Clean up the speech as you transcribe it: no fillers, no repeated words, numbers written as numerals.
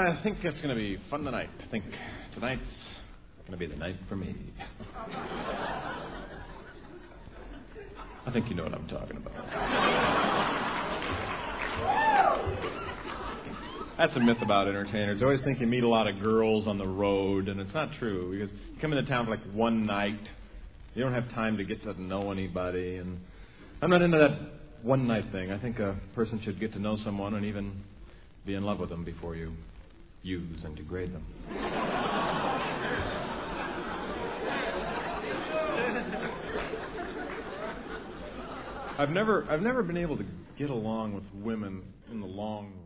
I think it's going to be fun tonight. I think tonight's going to be the night for me. I think you know what I'm talking about. That's a myth about entertainers. They always think you meet a lot of girls on the road, and it's not true, because you come into town for like one night. You don't have time to get to know anybody, and I'm not into that one-night thing. I think a person should get to know someone and even be in love with them before you use and degrade them. I've never been able to get along with women in the long run.